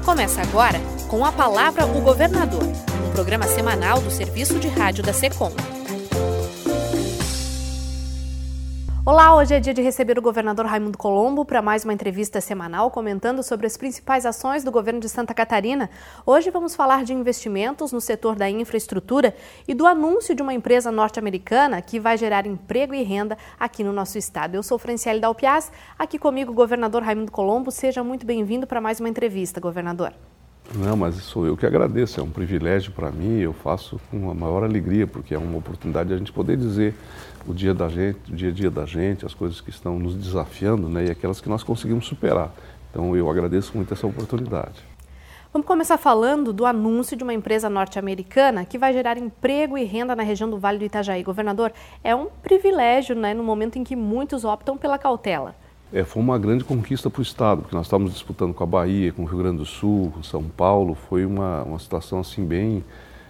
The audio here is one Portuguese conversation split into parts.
Começa agora com a palavra o governador, um programa semanal do Serviço de Rádio da SECOM. Olá, hoje é dia de receber o governador Raimundo Colombo para mais uma entrevista semanal comentando sobre as principais ações do governo de Santa Catarina. Hoje vamos falar de investimentos no setor da infraestrutura e do anúncio de uma empresa norte-americana que vai gerar emprego e renda aqui no nosso estado. Eu sou Franciele Dalpiaz, aqui comigo o governador Raimundo Colombo. Seja muito bem-vindo para mais uma entrevista, governador. Não, mas sou eu que agradeço, é um privilégio para mim, eu faço com a maior alegria, porque é uma oportunidade de a gente poder dizer o dia a dia da gente, as coisas que estão nos desafiando, né, e aquelas que nós conseguimos superar. Então eu agradeço muito essa oportunidade. Vamos começar falando do anúncio de uma empresa norte-americana que vai gerar emprego e renda na região do Vale do Itajaí. Governador, é um privilégio, né, no momento em que muitos optam pela cautela. Foi uma grande conquista para o Estado, porque nós estávamos disputando com a Bahia, com o Rio Grande do Sul, com São Paulo, foi uma situação assim bem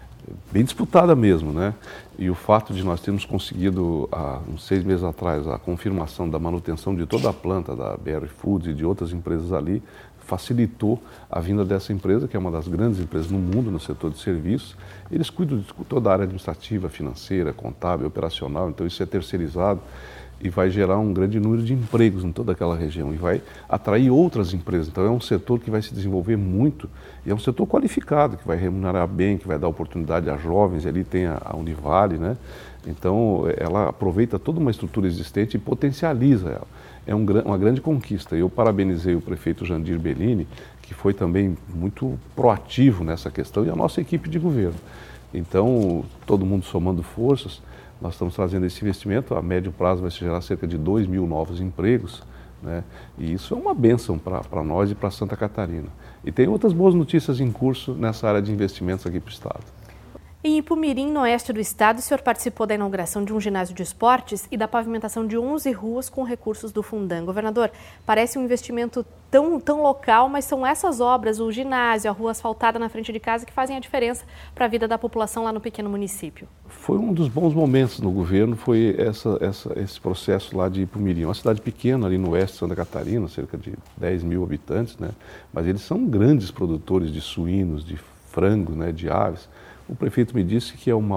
disputada mesmo, né? E o fato de nós termos conseguido, há uns 6 meses atrás, a confirmação da manutenção de toda a planta da BR Foods e de outras empresas ali, facilitou a vinda dessa empresa, que é uma das grandes empresas no mundo no setor de serviços. Eles cuidam de toda a área administrativa, financeira, contábil, operacional, então isso é terceirizado. E vai gerar um grande número de empregos em toda aquela região e vai atrair outras empresas. Então é um setor que vai se desenvolver muito e é um setor qualificado, que vai remunerar bem, que vai dar oportunidade a jovens, ali tem a Univale, né? Então ela aproveita toda uma estrutura existente e potencializa ela. É uma grande conquista. Eu parabenizei o prefeito Jandir Bellini, que foi também muito proativo nessa questão, e a nossa equipe de governo. Então, todo mundo somando forças, nós estamos trazendo esse investimento, a médio prazo vai se gerar cerca de 2 mil novos empregos, né? E isso é uma bênção para nós e para Santa Catarina. E tem outras boas notícias em curso nessa área de investimentos aqui para o Estado. Em Ipumirim, no oeste do estado, o senhor participou da inauguração de um ginásio de esportes e da pavimentação de 11 ruas com recursos do Fundan. Governador, parece um investimento tão local, mas são essas obras, o ginásio, a rua asfaltada na frente de casa, que fazem a diferença para a vida da população lá no pequeno município. Foi um dos bons momentos no governo, foi esse processo lá de Ipumirim. Uma cidade pequena ali no oeste de Santa Catarina, cerca de 10 mil habitantes, né? Mas eles são grandes produtores de suínos, de frango, né, de aves. O prefeito me disse que é um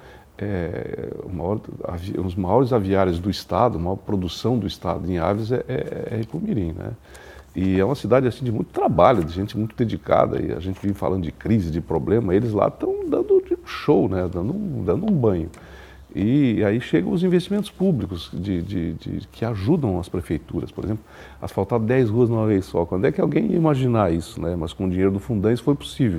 dos maiores aviários do estado, a maior produção do estado em aves é Ipumirim, né? E é uma cidade assim de muito trabalho, de gente muito dedicada, e a gente vive falando de crise, de problema, eles lá estão dando um show, né? dando um banho. E aí chegam os investimentos públicos que ajudam as prefeituras. Por exemplo, asfaltar 10 ruas de uma vez só. Quando é que alguém ia imaginar isso, né? Mas com o dinheiro do Fundan isso foi possível.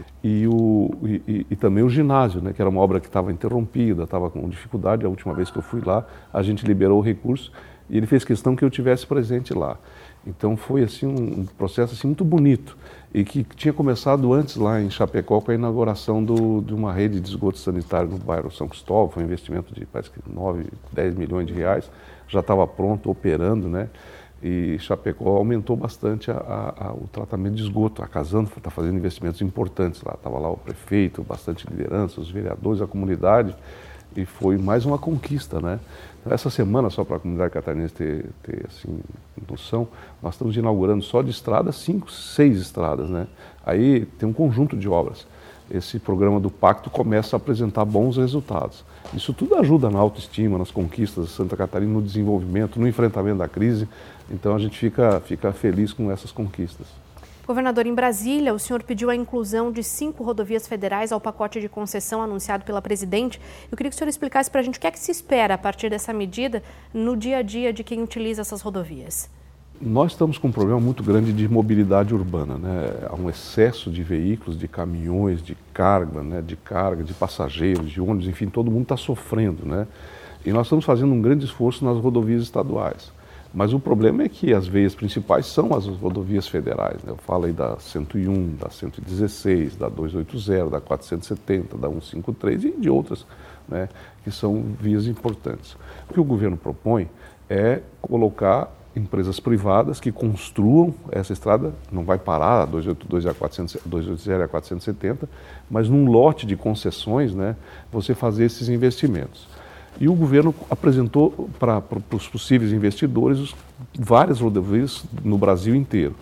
E também o ginásio, né? Que era uma obra que estava interrompida, estava com dificuldade. A última vez que eu fui lá, a gente liberou o recurso e ele fez questão que eu tivesse presente lá. Então foi assim um processo assim, muito bonito e que tinha começado antes lá em Chapecó com a inauguração de uma rede de esgoto sanitário no bairro São Cristóvão. Foi um investimento de parece que 9, 10 milhões de reais, já estava pronto, operando, né? E Chapecó aumentou bastante o tratamento de esgoto. A Casando está fazendo investimentos importantes lá. Estava lá o prefeito, bastante liderança, os vereadores, a comunidade. E foi mais uma conquista, né? Essa semana, só para a comunidade catarinense ter assim, noção, nós estamos inaugurando só de estradas 5, 6 estradas, né? Aí tem um conjunto de obras. Esse programa do Pacto começa a apresentar bons resultados. Isso tudo ajuda na autoestima, nas conquistas de Santa Catarina, no desenvolvimento, no enfrentamento da crise. Então a gente fica feliz com essas conquistas. Governador, em Brasília, o senhor pediu a inclusão de 5 rodovias federais ao pacote de concessão anunciado pela presidente. Eu queria que o senhor explicasse para a gente o que é que se espera a partir dessa medida no dia a dia de quem utiliza essas rodovias. Nós estamos com um problema muito grande de mobilidade urbana, né? Há um excesso de veículos, de caminhões, de carga, né? De passageiros, de ônibus, enfim, todo mundo está sofrendo, né? E nós estamos fazendo um grande esforço nas rodovias estaduais. Mas o problema é que as veias principais são as rodovias federais, né? Eu falo aí da 101, da 116, da 280, da 470, da 153 e de outras, né? Que são vias importantes. O que o governo propõe é colocar empresas privadas que construam essa estrada, não vai parar a 282 e a 280 e a 470, mas num lote de concessões, né, você fazer esses investimentos. E o governo apresentou para os possíveis investidores várias rodovias no Brasil inteiro.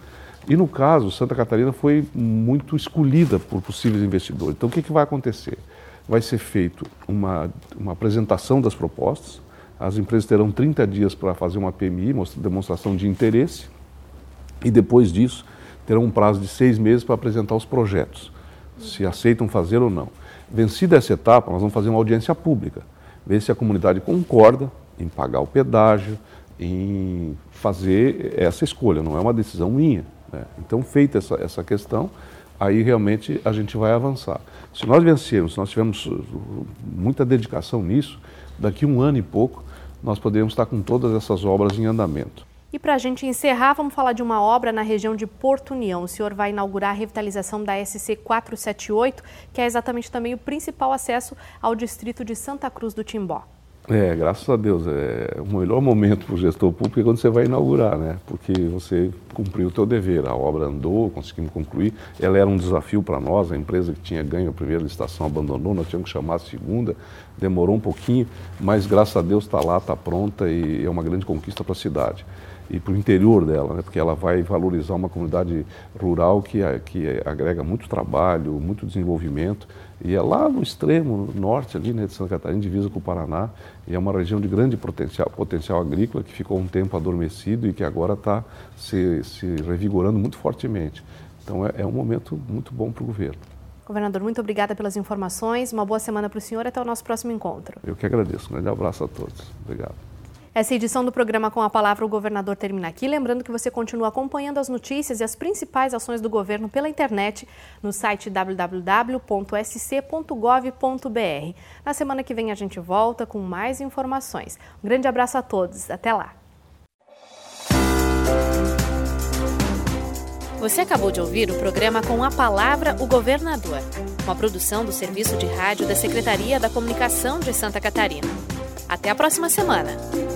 E no caso, Santa Catarina foi muito escolhida por possíveis investidores. Então o que vai acontecer? Vai ser feita uma apresentação das propostas, as empresas terão 30 dias para fazer uma PMI, demonstração de interesse, e depois disso terão um prazo de 6 meses para apresentar os projetos, se aceitam fazer ou não. Vencida essa etapa, nós vamos fazer uma audiência pública, ver se a comunidade concorda em pagar o pedágio, em fazer essa escolha, não é uma decisão minha, né? Então, feita essa questão, aí realmente a gente vai avançar. Se nós vencermos, se nós tivermos muita dedicação nisso, daqui 1 ano e pouco, nós poderemos estar com todas essas obras em andamento. E para a gente encerrar, vamos falar de uma obra na região de Porto União. O senhor vai inaugurar a revitalização da SC 478, que é exatamente também o principal acesso ao distrito de Santa Cruz do Timbó. Graças a Deus, o melhor momento para o gestor público é quando você vai inaugurar, né? Porque você cumpriu o teu dever, a obra andou, conseguimos concluir, ela era um desafio para nós, a empresa que tinha ganho a primeira licitação abandonou, nós tínhamos que chamar a segunda, demorou um pouquinho, mas graças a Deus está lá, está pronta e é uma grande conquista para a cidade. E para o interior dela, né? Porque ela vai valorizar uma comunidade rural que agrega muito trabalho, muito desenvolvimento, e é lá no extremo norte ali, né, de Santa Catarina, divisa com o Paraná, e é uma região de grande potencial agrícola que ficou um tempo adormecido e que agora está se revigorando muito fortemente. Então é um momento muito bom para o governo. Governador, muito obrigada pelas informações, uma boa semana para o senhor e até o nosso próximo encontro. Eu que agradeço, um grande abraço a todos. Obrigado. Essa edição do programa Com a Palavra, o Governador termina aqui. Lembrando que você continua acompanhando as notícias e as principais ações do governo pela internet no site www.sc.gov.br. Na semana que vem a gente volta com mais informações. Um grande abraço a todos. Até lá. Você acabou de ouvir o programa Com a Palavra, o Governador, uma produção do Serviço de Rádio da Secretaria da Comunicação de Santa Catarina. Até a próxima semana.